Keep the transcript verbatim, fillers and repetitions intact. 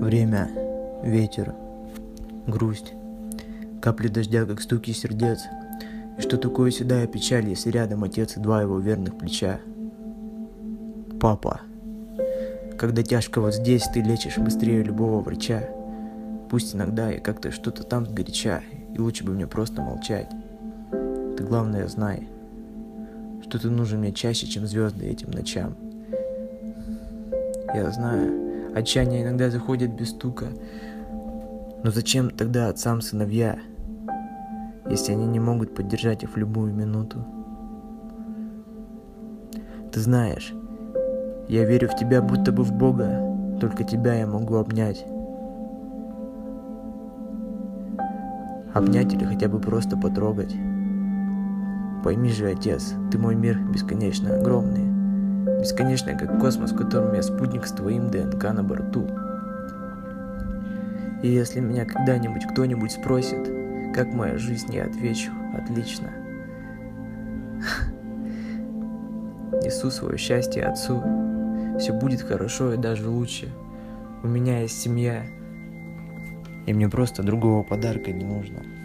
Время, ветер, грусть, капли дождя, как стуки сердец. И что такое седая печаль, если рядом отец и два его верных плеча? Папа, когда тяжко вот здесь, ты лечишь быстрее любого врача. Пусть иногда я как-то что-то там сгоряча, и лучше бы мне просто молчать. Ты главное знай, что ты нужен мне чаще, чем звезды этим ночам. Я знаю, отчаяние иногда заходит без стука, но зачем тогда отцам сыновья, если они не могут поддержать их в любую минуту? Ты знаешь, я верю в тебя, будто бы в Бога, только тебя я могу обнять. Обнять или хотя бы просто потрогать. Пойми же, отец, ты мой мир бесконечно огромный, бесконечный, как космос, в котором я спутник с твоим ДНК на борту. И если меня когда-нибудь кто-нибудь спросит, как моя жизнь, я отвечу: отлично. Несу свое счастье отцу. Все будет хорошо и даже лучше. У меня есть семья, и мне просто другого подарка не нужно.